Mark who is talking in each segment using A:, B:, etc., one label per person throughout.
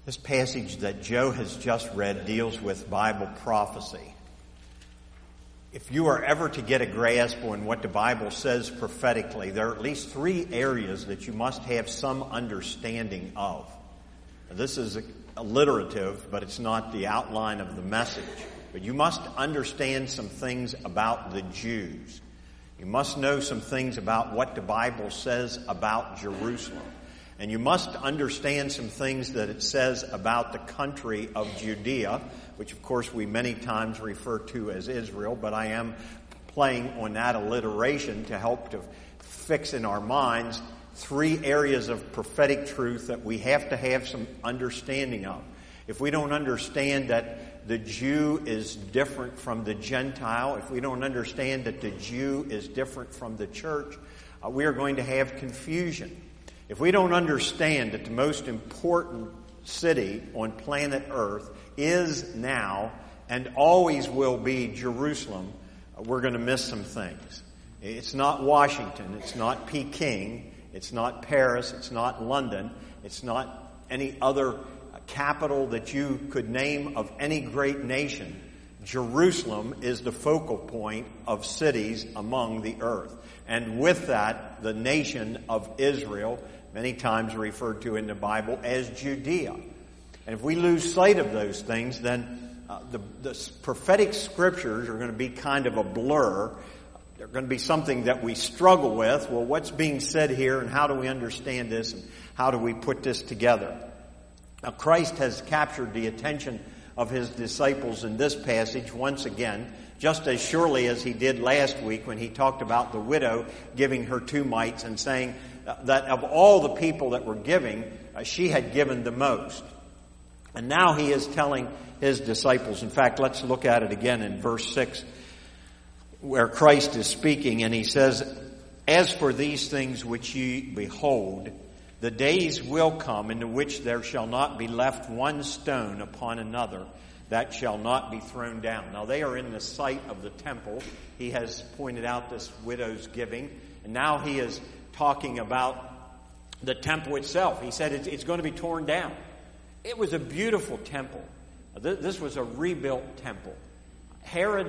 A: This passage that Joe has just read deals with Bible prophecy. If you are ever to get a grasp on what the Bible says prophetically, there are at least three areas that you must have some understanding of. Now, this is alliterative, but it's not the outline of the message. But you must understand some things about the Jews. You must know some things about what the Bible says about Jerusalem. And you must understand some things that it says about the country of Judea, which of course we many times refer to as Israel, but I am playing on that alliteration to help to fix in our minds three areas of prophetic truth that we have to have some understanding of. If we don't understand that the Jew is different from the Gentile, if we don't understand that the Jew is different from the church, we are going to have confusion. If we don't understand that the most important city on planet Earth is now and always will be Jerusalem, we're going to miss some things. It's not Washington, it's not Peking, it's not Paris, it's not London, it's not any other capital that you could name of any great nation. Jerusalem is the focal point of cities among the earth. And with that, the nation of Israel, many times referred to in the Bible as Judea. And if we lose sight of those things, then the prophetic scriptures are going to be kind of a blur. They're going to be something that we struggle with. Well, what's being said here, and how do we understand this, and how do we put this together? Now, Christ has captured the attention of his disciples in this passage once again, just as surely as he did last week when he talked about the widow giving her 2 mites and saying that of all the people that were giving, she had given the most. And now he is telling his disciples, in fact, let's look at it again in verse 6, where Christ is speaking, and he says, "As for these things which ye behold, the days will come in the which there shall not be left one stone upon another that shall not be thrown down." Now they are in the site of the temple. He has pointed out this widow's giving. And now he is talking about the temple itself. He said it's going to be torn down. It was a beautiful temple. This was a rebuilt temple. Herod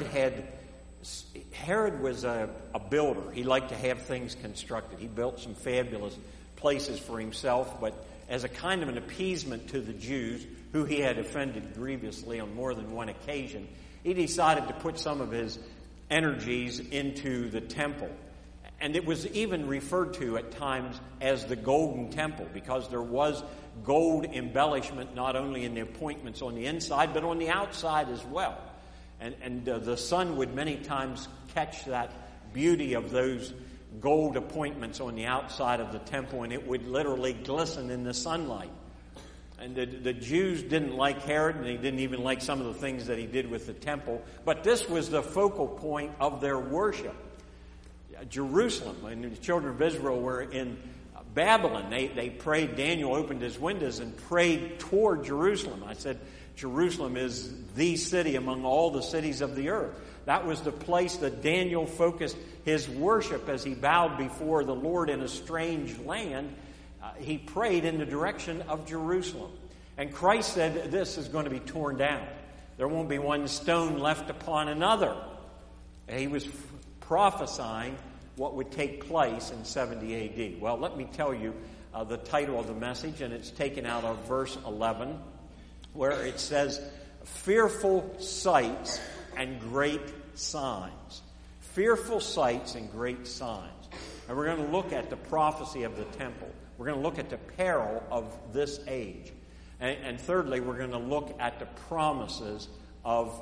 A: was a builder. He liked to have things constructed. He built some fabulous places for himself, but as a kind of an appeasement to the Jews, who he had offended grievously on more than one occasion, he decided to put some of his energies into the temple. And it was even referred to at times as the Golden Temple, because there was gold embellishment not only in the appointments on the inside, but on the outside as well. And the sun would many times catch that beauty of those gold appointments on the outside of the temple, and it would literally glisten in the sunlight. And the Jews didn't like Herod, and they didn't even like some of the things that he did with the temple. But this was the focal point of their worship. Jerusalem, when the children of Israel were in Babylon, they prayed. Daniel opened his windows and prayed toward Jerusalem. I said, Jerusalem is the city among all the cities of the earth. That was the place that Daniel focused his worship as he bowed before the Lord in a strange land. He prayed in the direction of Jerusalem. And Christ said this is going to be torn down. There won't be one stone left upon another. He was prophesying what would take place in 70 A.D. Well, let me tell you the title of the message, and it's taken out of verse 11, where it says, "Fearful sights and great signs." Fearful sights and great signs. And we're going to look at the prophecy of the temple. We're going to look at the peril of this age. And thirdly, we're going to look at the promises of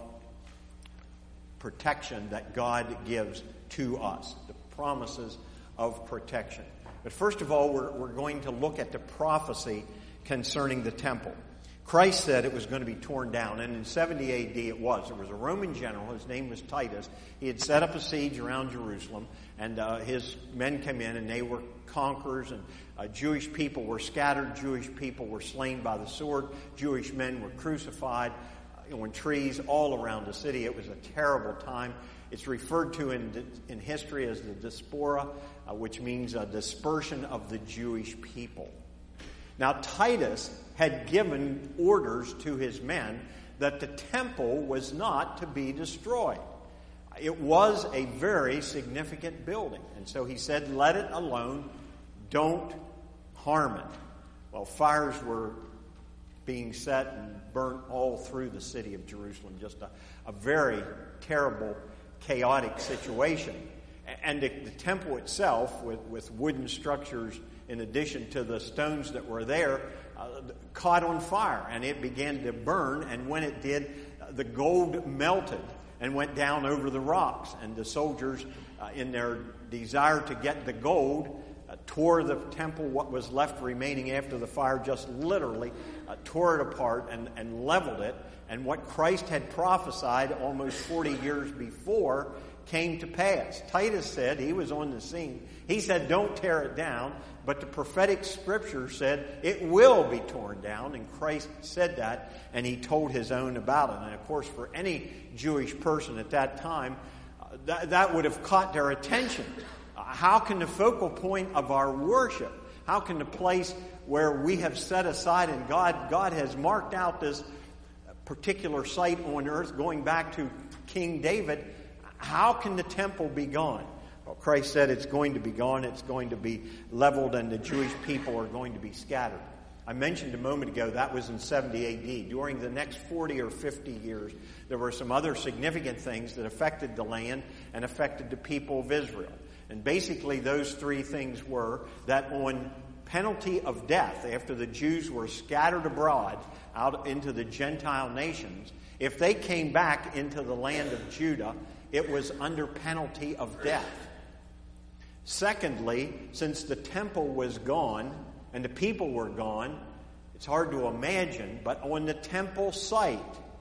A: protection that God gives to us. The promises of protection. But first of all, we're going to look at the prophecy concerning the temple. Christ said it was going to be torn down, and in 70 A.D. it was. There was a Roman general, his name was Titus. He had set up a siege around Jerusalem, and his men came in, and they were conquerors, and Jewish people were scattered. Jewish people were slain by the sword. Jewish men were crucified on trees all around the city. It was a terrible time. It's referred to in history as the diaspora, which means a dispersion of the Jewish people. Now, Titus had given orders to his men that the temple was not to be destroyed. It was a very significant building. And so he said, let it alone. Don't harm it. Well, fires were being set and burnt all through the city of Jerusalem. Just a very terrible, chaotic situation. And the temple itself, with wooden structures in addition to the stones that were there, caught on fire. And it began to burn. And when it did, the gold melted and went down over the rocks. And the soldiers, in their desire to get the gold, tore the temple, what was left remaining after the fire, just literally tore it apart and leveled it. And what Christ had prophesied almost 40 years before came to pass. Titus said, he was on the scene, he said, don't tear it down. But the prophetic scripture said it will be torn down. And Christ said that, and he told his own about it. And of course, for any Jewish person at that time, that would have caught their attention. How can the focal point of our worship, how can the place where we have set aside and God has marked out this particular site on earth going back to King David, how can the temple be gone? Well, Christ said it's going to be gone, it's going to be leveled, and the Jewish people are going to be scattered. I mentioned a moment ago that was in 70 A.D. During the next 40 or 50 years, there were some other significant things that affected the land and affected the people of Israel. And basically those three things were that on penalty of death, after the Jews were scattered abroad out into the Gentile nations, if they came back into the land of Judah, it was under penalty of death. Secondly, since the temple was gone and the people were gone, it's hard to imagine, but on the temple site,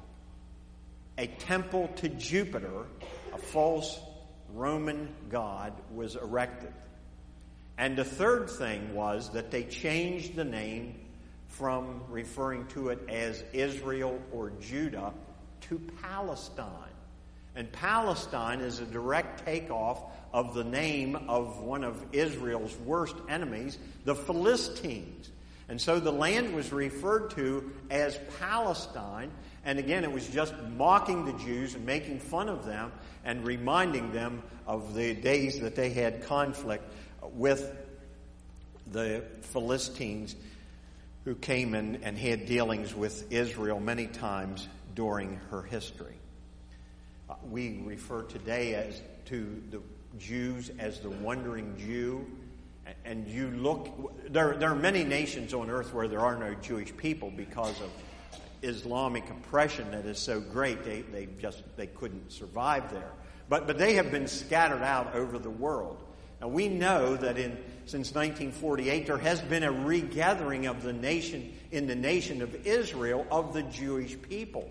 A: a temple to Jupiter, a false Roman god, was erected. And the third thing was that they changed the name from referring to it as Israel or Judah to Palestine. And Palestine is a direct takeoff of the name of one of Israel's worst enemies, the Philistines. And so the land was referred to as Palestine. And again, it was just mocking the Jews and making fun of them and reminding them of the days that they had conflict with the Philistines, who came and had dealings with Israel many times during her history. We refer today to the Jews as the wandering Jew. And you look, there are many nations on earth where there are no Jewish people because of Islamic oppression that is so great they couldn't survive there. But they have been scattered out over the world. Now we know that since 1948 there has been a regathering of the nation in the nation of Israel of the Jewish people.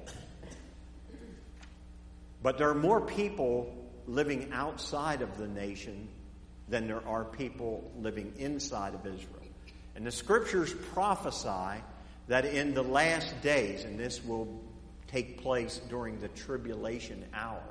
A: But there are more people living outside of the nation than there are people living inside of Israel. And the scriptures prophesy that in the last days, and this will take place during the tribulation hour,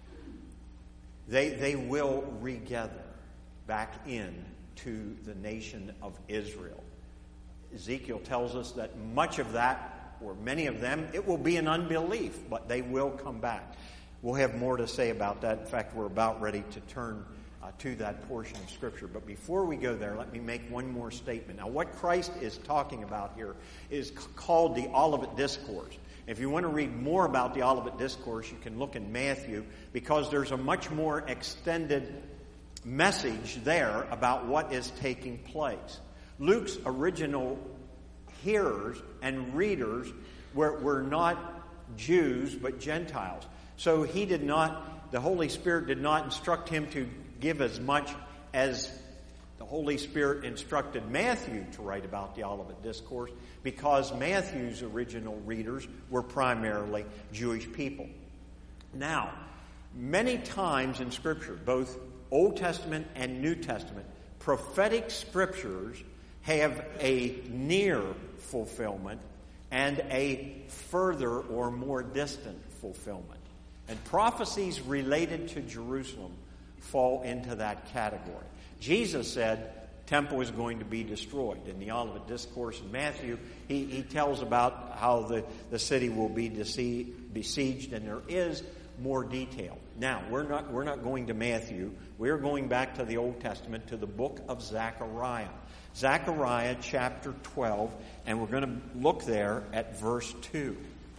A: they will regather back in to the nation of Israel. Ezekiel tells us that much of that, or many of them, it will be in unbelief, but they will come back. We'll have more to say about that. In fact, we're about ready to turn to that portion of Scripture. But before we go there, let me make one more statement. Now, what Christ is talking about here is called the Olivet Discourse. If you want to read more about the Olivet Discourse, you can look in Matthew, because there's a much more extended message there about what is taking place. Luke's original hearers and readers were not Jews, but Gentiles. So the Holy Spirit did not instruct him to give as much as the Holy Spirit instructed Matthew to write about the Olivet Discourse, because Matthew's original readers were primarily Jewish people. Now, many times in Scripture, both Old Testament and New Testament, prophetic scriptures have a near fulfillment and a further or more distant fulfillment. And prophecies related to Jerusalem fall into that category. Jesus said, temple is going to be destroyed. In the Olivet Discourse in Matthew, he tells about how the city will be besieged, and there is more detail. Now, we're not going to Matthew. We're going back to the Old Testament, to the book of Zechariah. Zechariah chapter 12, and we're going to look there at verse 2.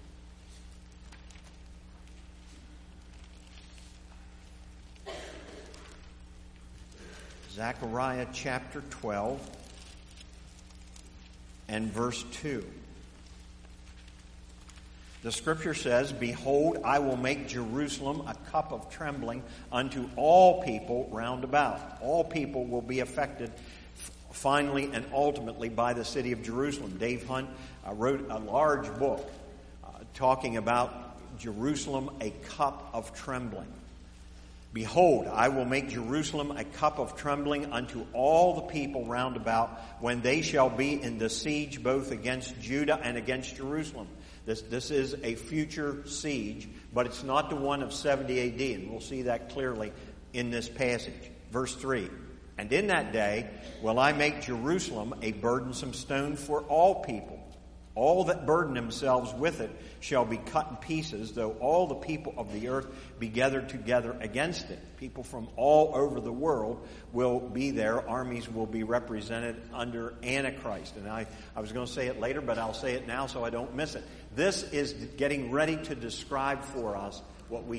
A: Zechariah chapter 12 and verse 2. The scripture says, "Behold, I will make Jerusalem a cup of trembling unto all people round about." All people will be affected finally and ultimately by the city of Jerusalem. Dave Hunt wrote a large book talking about Jerusalem, a cup of trembling. "Behold, I will make Jerusalem a cup of trembling unto all the people round about, when they shall be in the siege both against Judah and against Jerusalem." This is a future siege, but it's not the one of 70 AD, and we'll see that clearly in this passage. Verse 3, "And in that day will I make Jerusalem a burdensome stone for all people. All that burden themselves with it shall be cut in pieces, though all the people of the earth be gathered together against it." People from all over the world will be there. Armies will be represented under Antichrist. And I was going to say it later, but I'll say it now so I don't miss it. This is getting ready to describe for us what we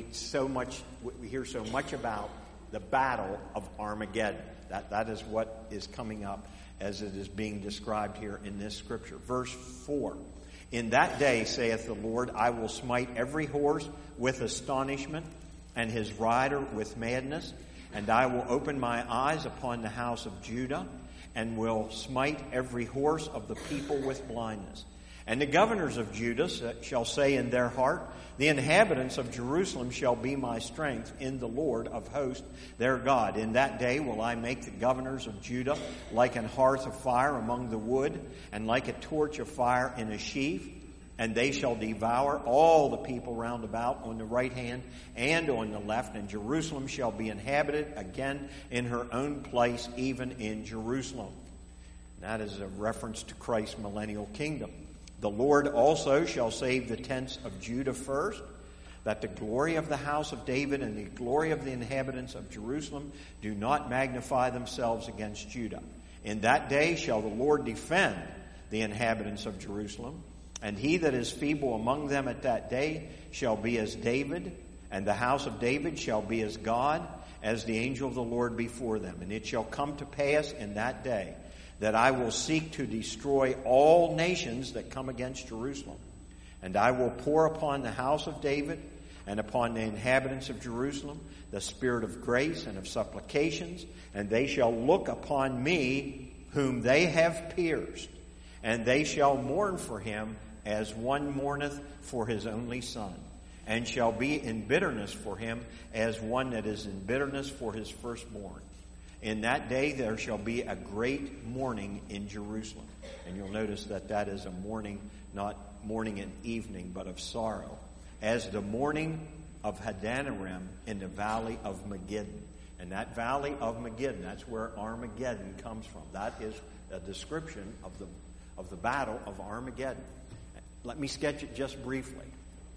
A: hear so much about, the battle of Armageddon. That is what is coming up as it is being described here in this scripture. Verse 4, "In that day, saith the Lord, I will smite every horse with astonishment, and his rider with madness. And I will open my eyes upon the house of Judah, and will smite every horse of the people with blindness. And the governors of Judah shall say in their heart, the inhabitants of Jerusalem shall be my strength in the Lord of hosts, their God. In that day will I make the governors of Judah like an hearth of fire among the wood, and like a torch of fire in a sheaf. And they shall devour all the people round about on the right hand and on the left. And Jerusalem shall be inhabited again in her own place, even in Jerusalem." That is a reference to Christ's millennial kingdom. "The Lord also shall save the tents of Judah first, that the glory of the house of David and the glory of the inhabitants of Jerusalem do not magnify themselves against Judah. In that day shall the Lord defend the inhabitants of Jerusalem. And he that is feeble among them at that day shall be as David, and the house of David shall be as God, as the angel of the Lord before them. And it shall come to pass in that day that I will seek to destroy all nations that come against Jerusalem. And I will pour upon the house of David and upon the inhabitants of Jerusalem the spirit of grace and of supplications, and they shall look upon me whom they have pierced, and they shall mourn for him as one mourneth for his only son, and shall be in bitterness for him as one that is in bitterness for his firstborn. In that day there shall be a great mourning in Jerusalem." And you'll notice that is a mourning, not morning and evening, but of sorrow. "As the mourning of Hadanarim in the valley of Megiddon." And that valley of Megiddon, that's where Armageddon comes from. That is a description of the battle of Armageddon. Let me sketch it just briefly.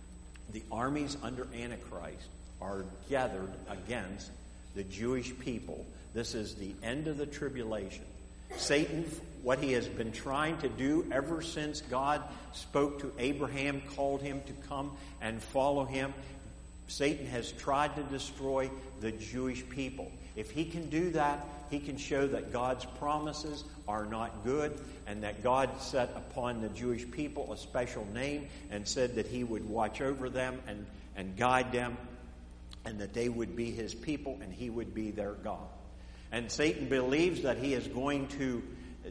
A: The armies under Antichrist are gathered against the Jewish people. This is the end of the tribulation. Satan, what he has been trying to do ever since God spoke to Abraham, called him to come and follow him, Satan has tried to destroy the Jewish people. If he can do that, he can show that God's promises are not good, and that God set upon the Jewish people a special name and said that he would watch over them and guide them, and that they would be his people and he would be their God. And Satan believes that he is going to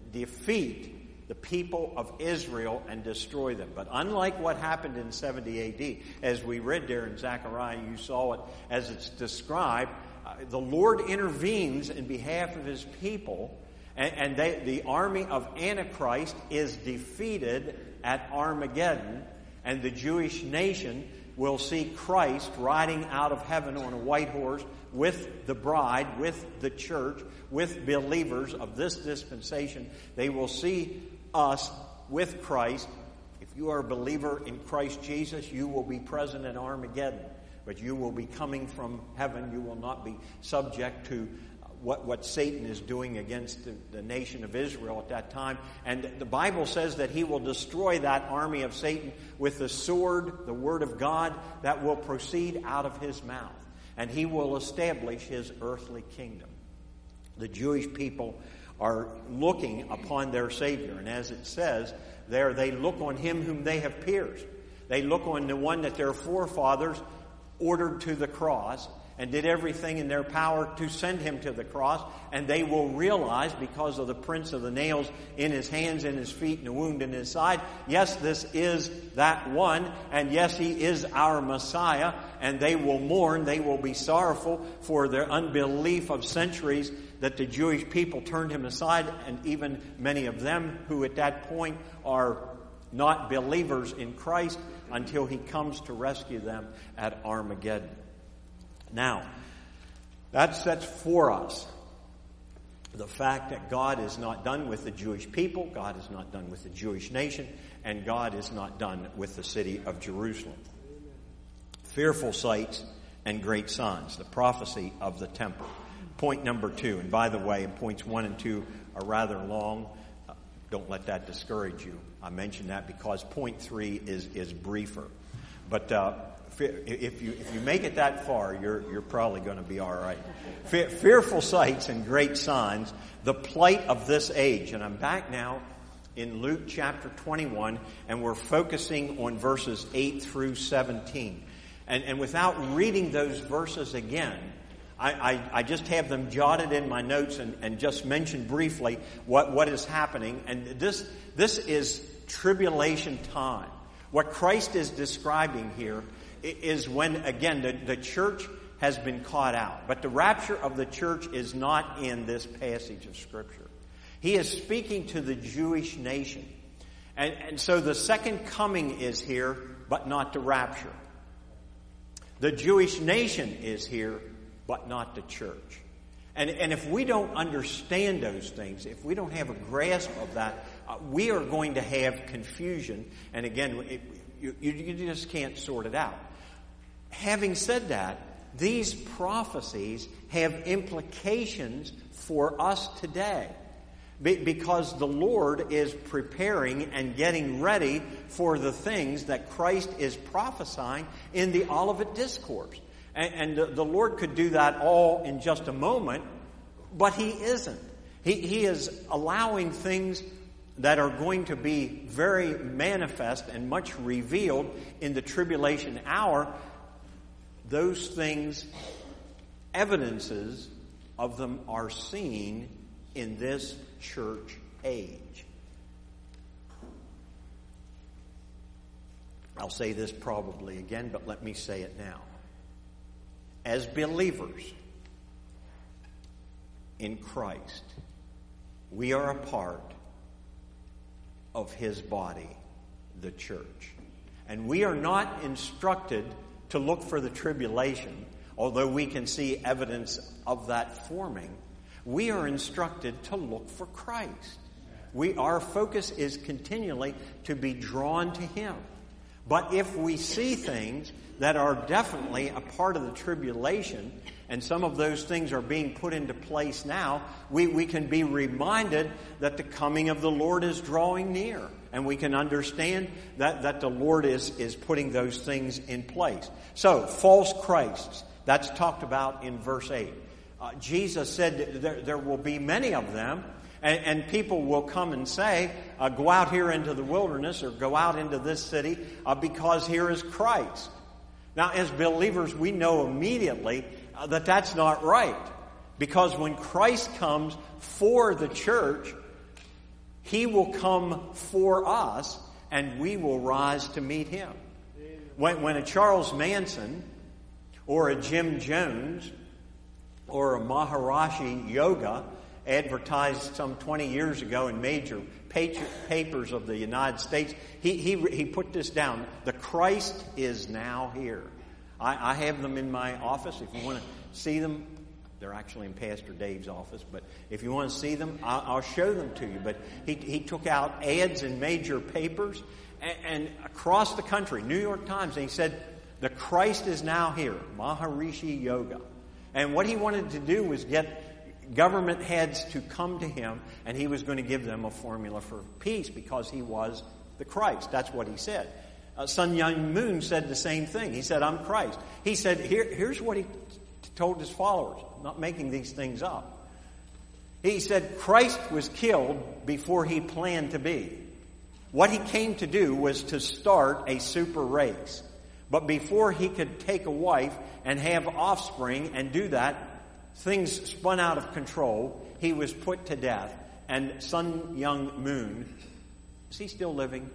A: defeat the people of Israel and destroy them. But unlike what happened in 70 AD, as we read there in Zechariah, you saw it as it's described, the Lord intervenes in behalf of his people, and the army of Antichrist is defeated at Armageddon, and the Jewish nation will see Christ riding out of heaven on a white horse with the bride, with the church, with believers of this dispensation. They will see us with Christ. If you are a believer in Christ Jesus, you will be present at Armageddon. But you will be coming from heaven. You will not be subject to what Satan is doing against the nation of Israel at that time. And the Bible says that he will destroy that army of Satan with the sword, the word of God, that will proceed out of his mouth. And he will establish his earthly kingdom. The Jewish people are looking upon their Savior. And as it says there, they look on him whom they have pierced. They look on the one that their forefathers ordered to the cross and did everything in their power to send him to the cross. And they will realize, because of the prints of the nails in his hands and his feet and the wound in his side, yes, this is that one, and yes, he is our Messiah. And they will mourn, they will be sorrowful for their unbelief of centuries that the Jewish people turned him aside, and even many of them who at that point are not believers in Christ, until he comes to rescue them at Armageddon. Now, that's for us. The fact that God is not done with the Jewish people, God is not done with the Jewish nation, and God is not done with the city of Jerusalem. Fearful sights and great signs, the prophecy of the temple. Point number 2, and by the way, points 1 and 2 are rather long. Don't let that discourage you. I mention that because point 3 is briefer. But if you make it that far, you're probably going to be all right. Fearful sights and great signs, the plight of this age. And I'm back now in Luke chapter 21, and we're focusing on verses 8 through 17. And without reading those verses again, I just have them jotted in my notes and just mention briefly what is happening. And this is tribulation time. What Christ is describing here is when, again, the church has been caught out. But the rapture of the church is not in this passage of Scripture. He is speaking to the Jewish nation. And so the second coming is here, but not the rapture. The Jewish nation is here, but not the church. And if we don't understand those things, if we don't have a grasp of that, we are going to have confusion. And again, you just can't sort it out. Having said that, these prophecies have implications for us today. Because the Lord is preparing and getting ready for the things that Christ is prophesying in the Olivet Discourse. And the Lord could do that all in just a moment, but He isn't. He is allowing things that are going to be very manifest and much revealed in the tribulation hour. Those things, evidences of them are seen in this church age. I'll say this probably again, but let me say it now. As believers in Christ, we are a part of His body, the church. And we are not instructed to look for the tribulation, although we can see evidence of that forming. We are instructed to look for Christ. Our focus is continually to be drawn to Him. But if we see things that are definitely a part of the tribulation, and some of those things are being put into place now, we can be reminded that the coming of the Lord is drawing near. And we can understand that the Lord is putting those things in place. So, false Christs, that's talked about in verse 8. Jesus said there will be many of them, and people will come and say, go out here into the wilderness or go out into this city because here is Christ. Now, as believers, we know immediately that that's not right. Because when Christ comes for the church, He will come for us, and we will rise to meet Him. When a Charles Manson or a Jim Jones or a Maharishi Yoga advertised some 20 years ago in major papers of the United States. He put this down. The Christ is now here. I have them in my office. If you want to see them, they're actually in Pastor Dave's office. But if you want to see them, I'll show them to you. But he took out ads in major papers and across the country, New York Times, and he said, the Christ is now here, Maharishi Yoga. And what he wanted to do was get government heads to come to him, and he was going to give them a formula for peace because he was the Christ. That's what he said. Sun Myung Moon said the same thing. He said, I'm Christ. He said, here's what he told his followers. I'm not making these things up. He said, Christ was killed before he planned to be. What he came to do was to start a super race. But before he could take a wife and have offspring and do that, things spun out of control. He was put to death. And Sun Myung Moon, is he still living?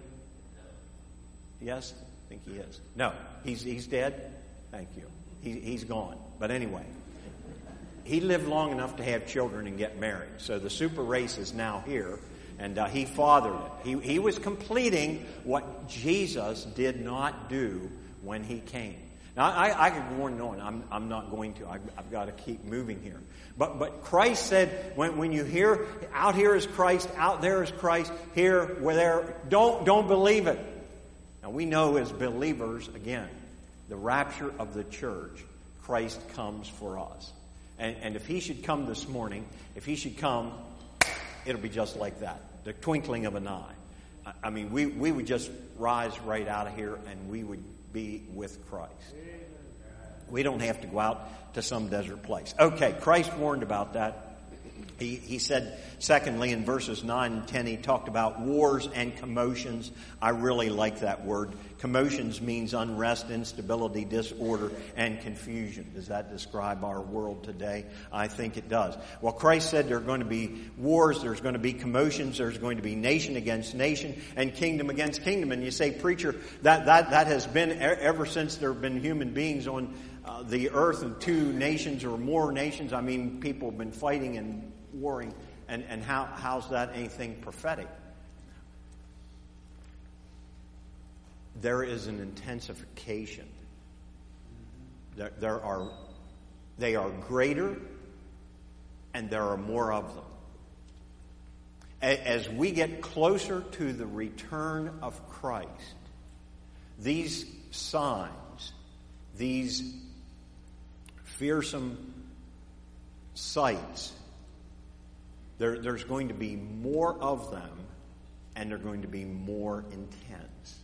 A: Yes? I think he is. No, he's dead? Thank you. He's gone. But anyway, he lived long enough to have children and get married. So the super race is now here. And he fathered it. He was completing what Jesus did not do when he came. Now, I could go on and on. I'm not going to. I've got to keep moving here. But Christ said, when you hear, out here is Christ, out there is Christ, here, where there, don't believe it. Now, we know as believers, again, the rapture of the church, Christ comes for us. And if he should come this morning, if he should come, it'll be just like that. The twinkling of an eye. I mean, we would just rise right out of here and we would be with Christ. We don't have to go out to some desert place. Okay, Christ warned about that. He said, secondly, in verses 9 and 10, he talked about wars and commotions. I really like that word. Commotions means unrest, instability, disorder, and confusion. Does that describe our world today? I think it does. Well, Christ said there are going to be wars, there's going to be commotions, there's going to be nation against nation, and kingdom against kingdom. And you say, preacher, that has been ever since there have been human beings on the earth, and two nations or more nations. I mean, people have been fighting and warring, and how's that anything prophetic? There is an intensification. They are greater, and there are more of them. As we get closer to the return of Christ, these signs, these fearsome sights, there's going to be more of them, and they're going to be more intense.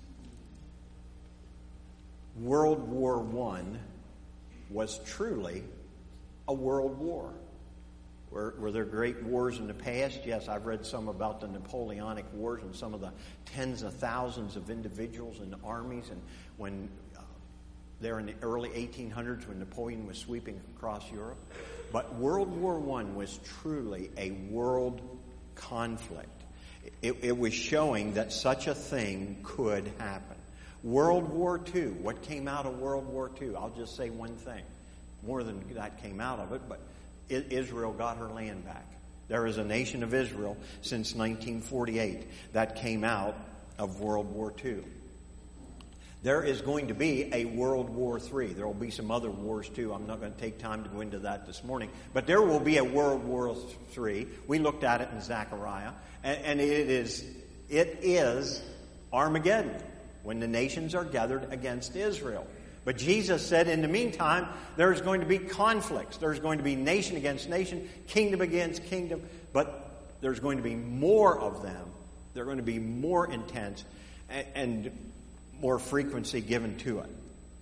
A: World War I was truly a world war. Were there great wars in the past? Yes, I've read some about the Napoleonic Wars and some of the tens of thousands of individuals and armies, and when there in the early 1800s when Napoleon was sweeping across Europe. But World War I was truly a world conflict. It was showing that such a thing could happen. World War II, what came out of World War II? I'll just say one thing. More than that came out of it, but Israel got her land back. There is a nation of Israel since 1948 that came out of World War II. There is going to be a World War III. There will be some other wars too. I'm not going to take time to go into that this morning. But there will be a World War III. We looked at it in Zechariah. And it is Armageddon, when the nations are gathered against Israel. But Jesus said in the meantime, there's going to be conflicts. There's going to be nation against nation, kingdom against kingdom. But there's going to be more of them. They're going to be more intense and more frequency given to it.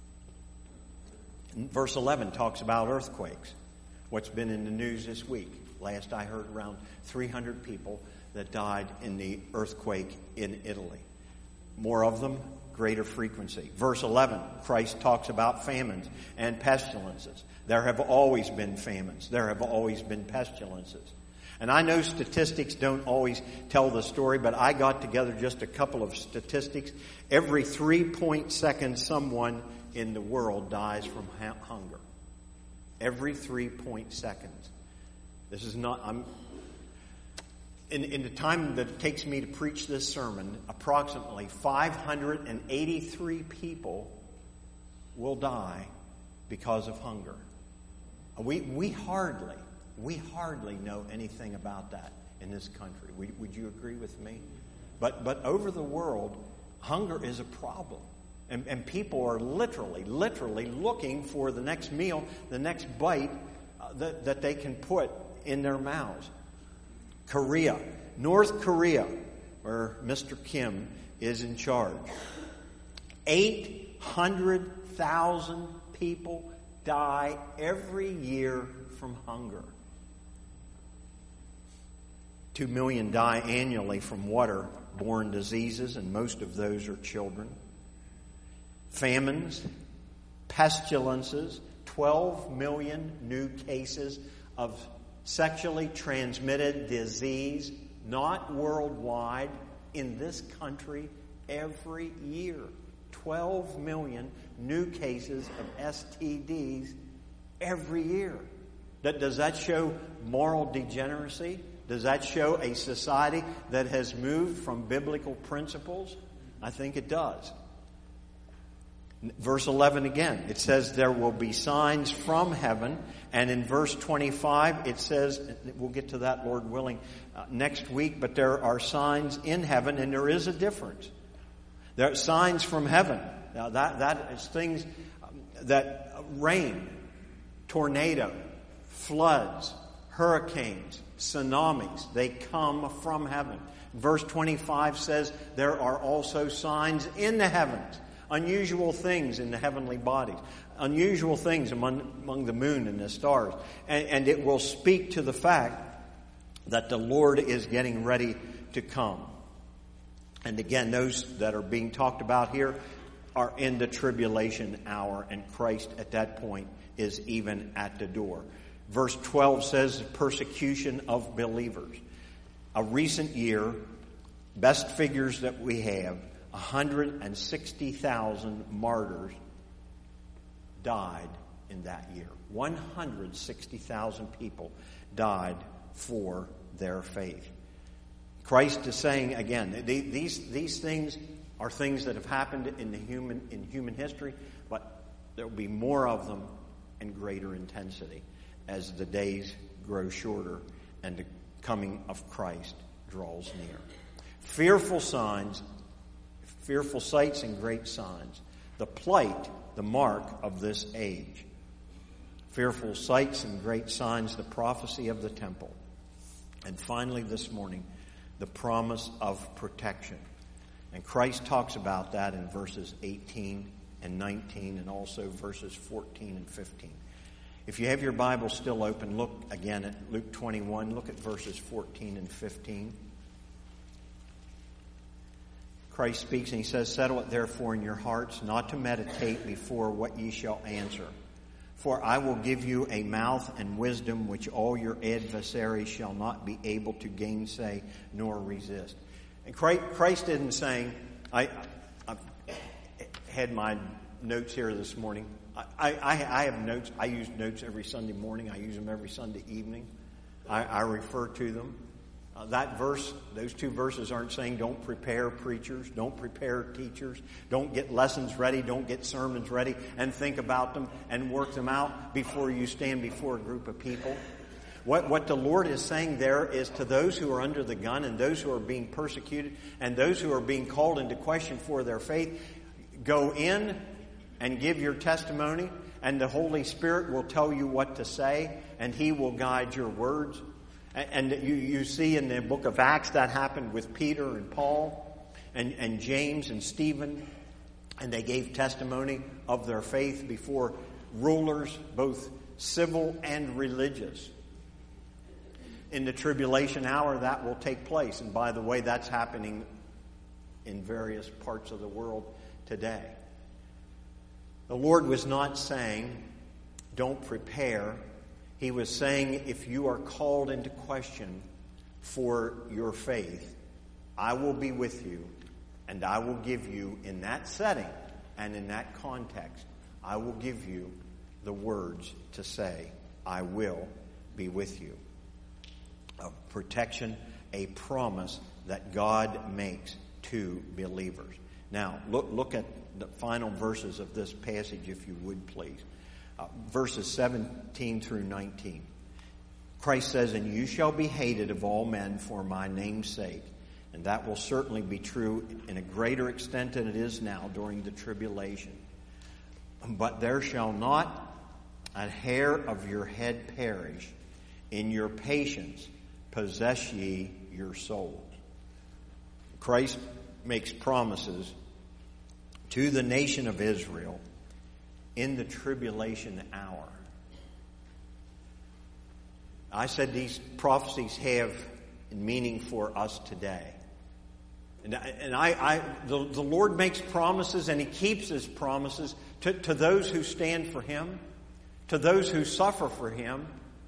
A: Verse 11 talks about earthquakes. What's been in the news this week? Last I heard, around 300 people that died in the earthquake in Italy. More of them, greater frequency. Verse 11, Christ talks about famines and pestilences. There have always been famines. There have always been pestilences. And I know statistics don't always tell the story, but I got together just a couple of statistics. Every 3.2 someone in the world dies from hunger. Every 3.2. This is not, in the time that it takes me to preach this sermon, approximately 583 people will die because of hunger. We hardly know anything about that in this country. Would you agree with me? But over the world, hunger is a problem. And people are literally looking for the next meal, the next bite that they can put in their mouths. North Korea, where Mr. Kim is in charge. 800,000 people die every year from hunger. 2 million die annually from water-borne diseases, and most of those are children. Famines, pestilences, 12 million new cases of sexually transmitted disease, not worldwide, in this country every year. 12 million new cases of STDs every year. Does that show moral degeneracy? Does that show a society that has moved from biblical principles? I think it does. Verse 11 again, it says there will be signs from heaven. And in verse 25, it says, we'll get to that, Lord willing, next week, but there are signs in heaven, and there is a difference. There are signs from heaven. Now that is things that rain, tornado, floods, hurricanes, tsunamis, they come from heaven. Verse 25 says there are also signs in the heavens. Unusual things in the heavenly bodies. Unusual things among the moon and the stars. And it will speak to the fact that the Lord is getting ready to come. And again, those that are being talked about here are in the tribulation hour, and Christ at that point is even at the door. Verse 12 says persecution of believers. A recent year, best figures that we have, 160,000 martyrs died in that year. 160,000 people died for their faith. Christ is saying again, these things are things that have happened in human history, but there will be more of them in greater intensity as the days grow shorter and the coming of Christ draws near. Fearful sights and great signs. The plight, the mark of this age. Fearful sights and great signs, the prophecy of the temple. And finally this morning, the promise of protection. And Christ talks about that in verses 18 and 19 and also verses 14 and 15. If you have your Bible still open, look again at Luke 21. Look at verses 14 and 15. Christ speaks and he says, "Settle it therefore in your hearts, not to meditate before what ye shall answer. For I will give you a mouth and wisdom which all your adversaries shall not be able to gainsay nor resist." And Christ isn't saying, I've had my notes here this morning. I have notes. I use notes every Sunday morning. I use them every Sunday evening. I refer to them. That verse, those two verses aren't saying don't prepare preachers, don't prepare teachers, don't get lessons ready, don't get sermons ready and think about them and work them out before you stand before a group of people. What the Lord is saying there is to those who are under the gun and those who are being persecuted and those who are being called into question for their faith, go in and give your testimony, and the Holy Spirit will tell you what to say, and He will guide your words. And you see in the book of Acts that happened with Peter and Paul and James and Stephen, and they gave testimony of their faith before rulers, both civil and religious. In the tribulation hour, that will take place. And by the way, that's happening in various parts of the world today. The Lord was not saying, don't prepare. He was saying, if you are called into question for your faith, I will be with you, and I will give you, in that setting and in that context, I will give you the words to say, I will be with you. Protection a promise that God makes to believers. Now, look at the final verses of this passage, if you would, please. Verses 17 through 19. Christ says, "And you shall be hated of all men for my name's sake." And that will certainly be true in a greater extent than it is now during the tribulation. "But there shall not a hair of your head perish. In your patience possess ye your souls." Christ makes promises to the nation of Israel in the tribulation hour. I said these prophecies have meaning for us today. And the Lord makes promises, and He keeps His promises to those who stand for Him, to those who suffer for Him,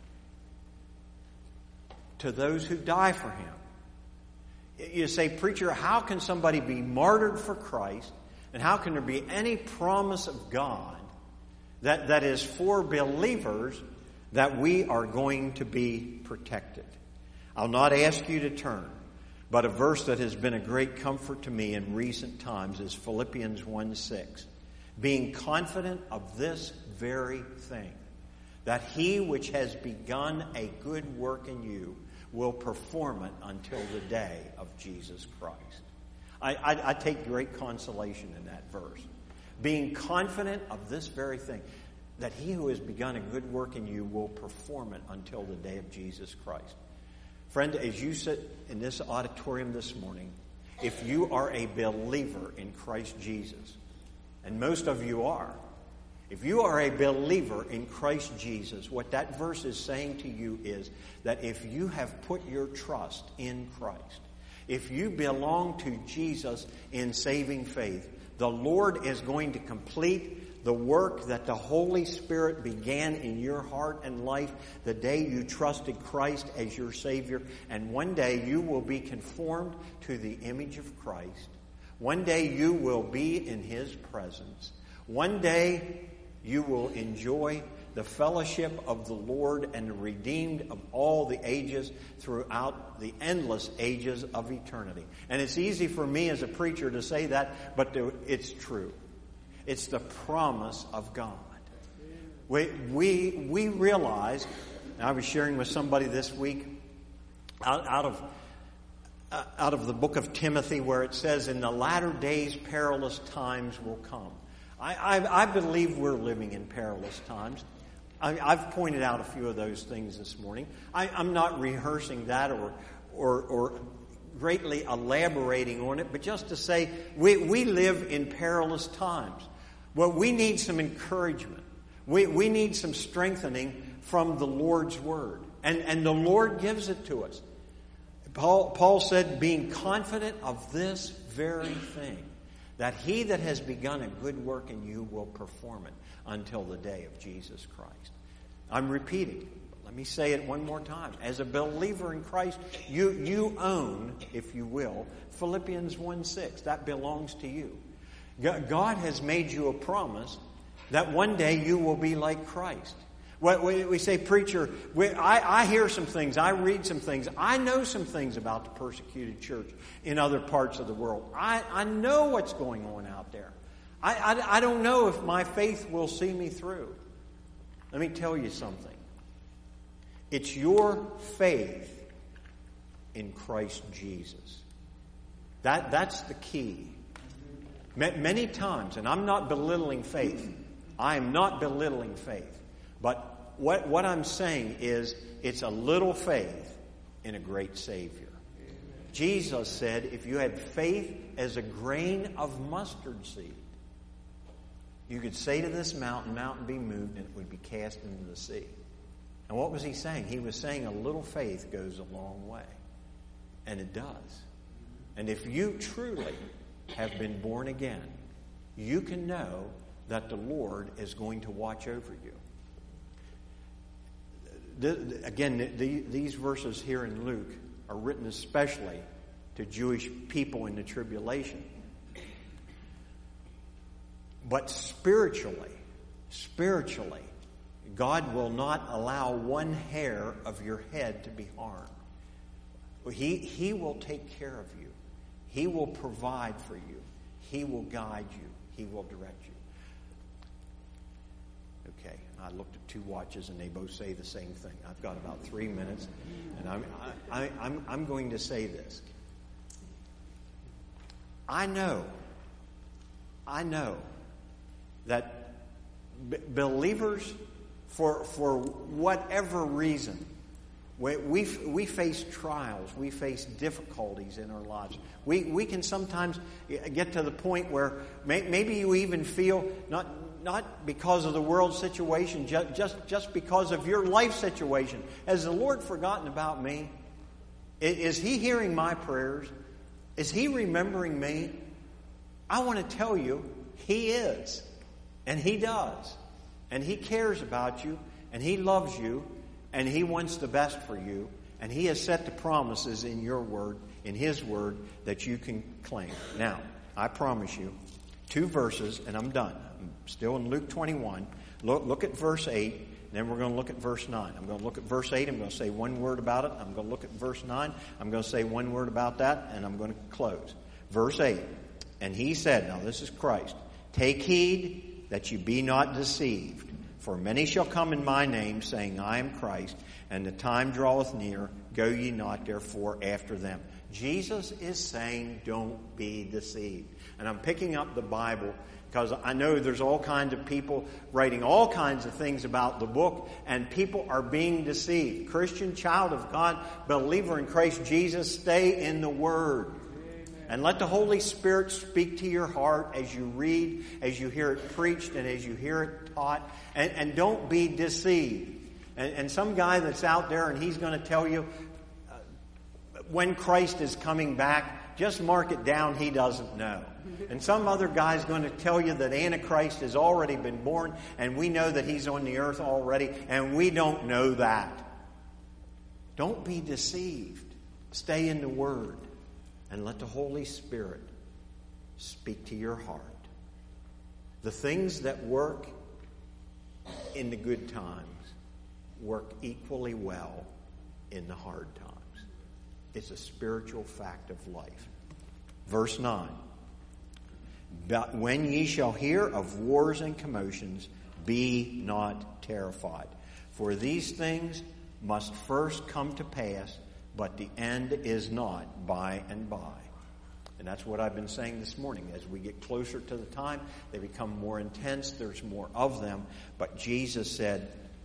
A: to those who die for Him. You say, "Preacher, how can somebody be martyred for Christ, and how can there be any promise of God that is for believers that we are going to be protected?" I'll not ask you to turn, but a verse that has been a great comfort to me in recent times is Philippians 1:6. "Being confident of this very thing, that He which has begun a good work in you will perform it until the day of Jesus Christ." I take great consolation in that verse. Being confident of this very thing, that He who has begun a good work in you will perform it until the day of Jesus Christ. Friend, as you sit in this auditorium this morning, if you are a believer in Christ Jesus, and most of you are, if you are a believer in Christ Jesus, what that verse is saying to you is that if you have put your trust in Christ, if you belong to Jesus in saving faith, the Lord is going to complete the work that the Holy Spirit began in your heart and life the day you trusted Christ as your Savior. And one day you will be conformed to the image of Christ. One day you will be in His presence. One day you will enjoy the fellowship of the Lord and the redeemed of all the ages throughout the endless ages of eternity. And it's easy for me as a preacher to say that, but it's true. It's the promise of God. We realize, and I was sharing with somebody this week out of the book of Timothy, where it says, "In the latter days perilous times will come." I believe we're living in perilous times. I've pointed out a few of those things this morning. I'm not rehearsing that or greatly elaborating on it, but just to say we live in perilous times. Well, we need some encouragement. We need some strengthening from the Lord's Word. And the Lord gives it to us. Paul said, "Being confident of this very thing, that He that has begun a good work in you will perform it until the day of Jesus Christ." I'm repeating, but let me say it one more time. As a believer in Christ, you own, if you will, Philippians 1:6. That belongs to you. God has made you a promise that one day you will be like Christ. We say, "Preacher, I hear some things, I read some things, I know some things about the persecuted church in other parts of the world. I know what's going on out there. I don't know if my faith will see me through." Let me tell you something. It's your faith in Christ Jesus. That's the key. Many times, and I'm not belittling faith. I am not belittling faith. But what I'm saying is it's a little faith in a great Savior. Jesus said, if you had faith as a grain of mustard seed, you could say to this mountain, "Mountain, be moved," and it would be cast into the sea. And what was He saying? He was saying a little faith goes a long way. And it does. And if you truly have been born again, you can know that the Lord is going to watch over you. Again, these verses here in Luke are written especially to Jewish people in the tribulation. But spiritually, God will not allow one hair of your head to be harmed. He will take care of you. He will provide for you. He will guide you. He will direct you. Okay, I looked at 2 watches and they both say the same thing. I've got about 3 minutes, and I'm going to say this. I know that believers, for whatever reason, we face trials, we face difficulties in our lives. We can sometimes get to the point where maybe you even feel not because of the world situation, just because of your life situation. Has the Lord forgotten about me? Is He hearing my prayers? Is He remembering me? I want to tell you, He is. And He does. And He cares about you. And He loves you. And He wants the best for you. And He has set the promises in your word, in His word, that you can claim. Now, I promise you, 2 verses, and I'm done. I'm still in Luke 21. Look at verse 8, and then we're going to look at verse 9. I'm going to look at verse 8. I'm going to say one word about it. I'm going to look at verse 9. I'm going to say one word about that, and I'm going to close. Verse 8. And He said, now this is Christ, take heed that you be not deceived. For many shall come in my name, saying, I am Christ, and the time draweth near. Go ye not therefore after them. Jesus is saying, don't be deceived. And I'm picking up the Bible because I know there's all kinds of people writing all kinds of things about the book, and people are being deceived. Christian, child of God, believer in Christ Jesus, stay in the Word. And let the Holy Spirit speak to your heart as you read, as you hear it preached, and as you hear it taught. And don't be deceived. And some guy that's out there and he's going to tell you when Christ is coming back, just mark it down, he doesn't know. And some other guy's going to tell you that Antichrist has already been born, and we know that he's on the earth already, and we don't know that. Don't be deceived. Stay in the Word. And let the Holy Spirit speak to your heart. The things that work in the good times work equally well in the hard times. It's a spiritual fact of life. Verse 9. But when ye shall hear of wars and commotions, be not terrified. For these things must first come to pass, but the end is not by and by. And that's what I've been saying this morning. As we get closer to the time, they become more intense. There's more of them. But Jesus said,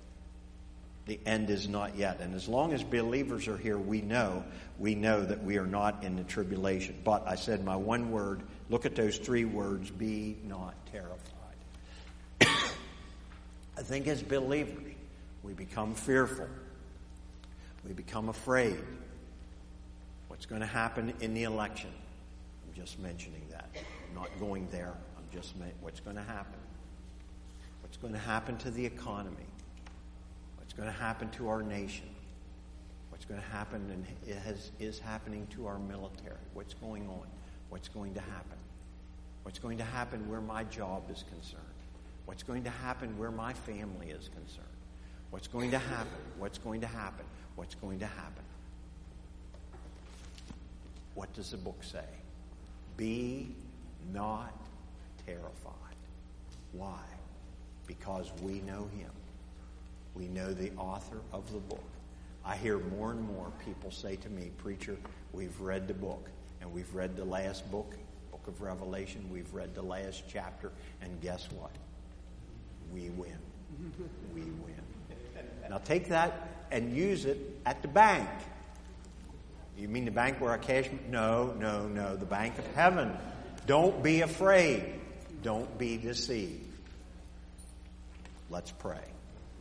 A: the end is not yet. And as long as believers are here, we know that we are not in the tribulation. But I said my one word, look at those 3 words, be not terrified. I think as believers, we become fearful. We become afraid. What's going to happen in the election? I'm just mentioning that. I'm not going there. I'm just what's going to happen. What's going to happen to the economy? What's going to happen to our nation? What's going to happen and is happening to our military? What's going on? What's going to happen? What's going to happen where my job is concerned? What's going to happen where my family is concerned? What's going to happen? What's going to happen? What's going to happen? What does the book say? Be not terrified. Why? Because we know Him. We know the author of the book. I hear more and more people say to me, Preacher, we've read the book, and we've read the last book, Book of Revelation. We've read the last chapter, and guess what? We win. We win. Now take that and use it at the bank. You mean the bank where I cash? No. The bank of heaven. Don't be afraid. Don't be deceived. Let's pray.